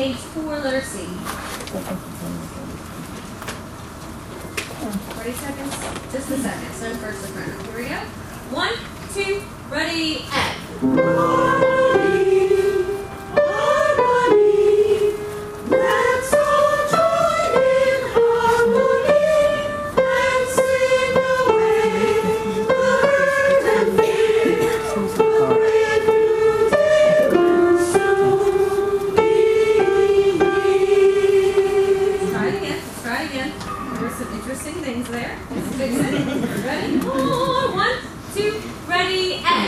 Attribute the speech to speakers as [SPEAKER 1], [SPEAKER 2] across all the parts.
[SPEAKER 1] page 4, letter C. 30 seconds? Just a second. So first the front. Here we go. 1, 2, ready, and. Ready? 1, 2, ready, and.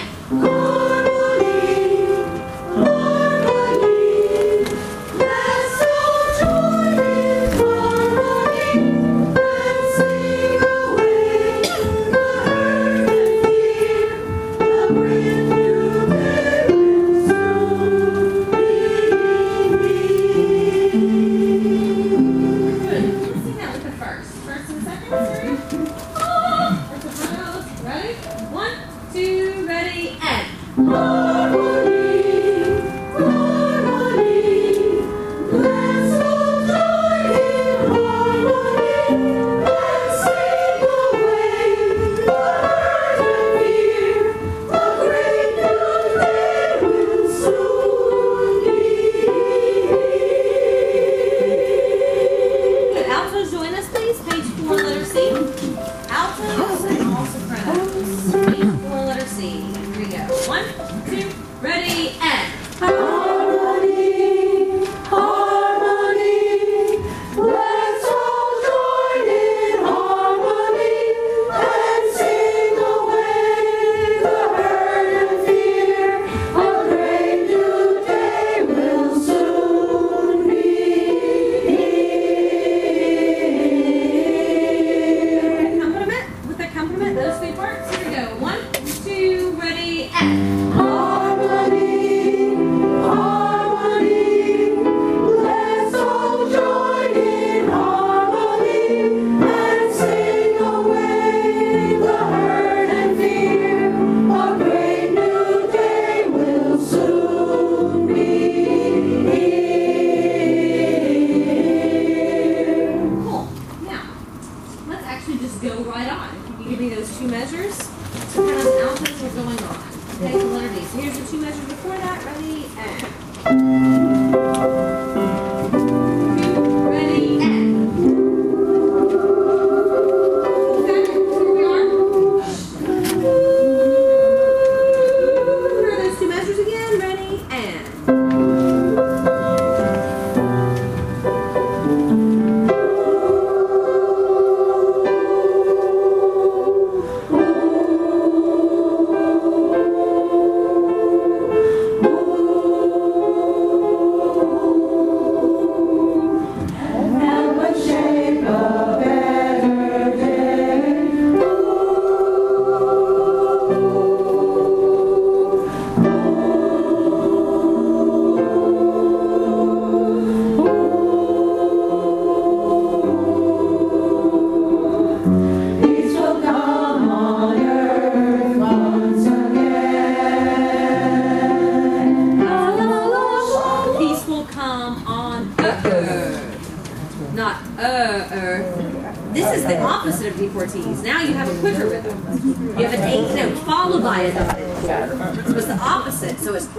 [SPEAKER 1] This is the opposite of D4Ts. Now you have a quicker rhythm. You have an 8th note followed by a dotted. So it's the opposite. So it's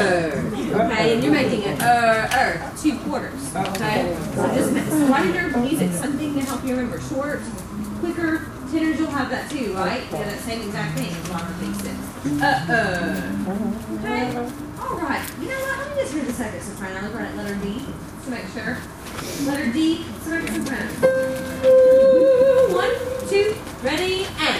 [SPEAKER 1] okay, and you're making it 2 quarters. Okay, so just write in your music something to help you remember. Short, quicker. Tenors, you'll have that too, right? Yeah, that same exact thing. Longer things. Okay. All right. You know what? Let me just hear the second soprano. Look right at letter D to make sure. Letter D, second soprano. 1, 2, ready, and.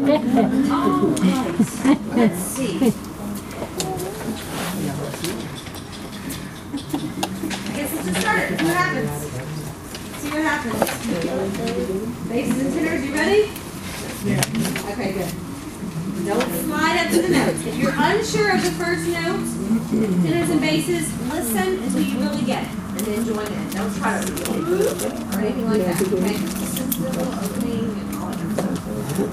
[SPEAKER 1] All right. Let's see. I guess let's just start it. See what happens. See what happens. Basses and tenors, you ready? Yeah. Okay, good. Don't slide up to the notes. If you're unsure of the first note, tenors and basses, listen until you really get it, and then join in. Don't try to or anything like that. Okay? Listen to the little opening and all that kind of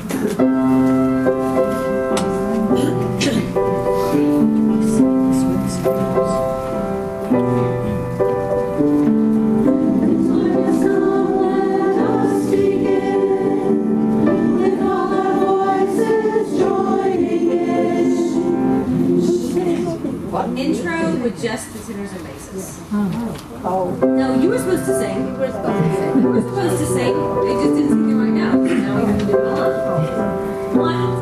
[SPEAKER 1] intro with just the tenors and basses. Oh. No, you were supposed to sing. You were supposed to sing. You were supposed to sing. They just didn't sing the right notes. Now we have to do it alone. 1,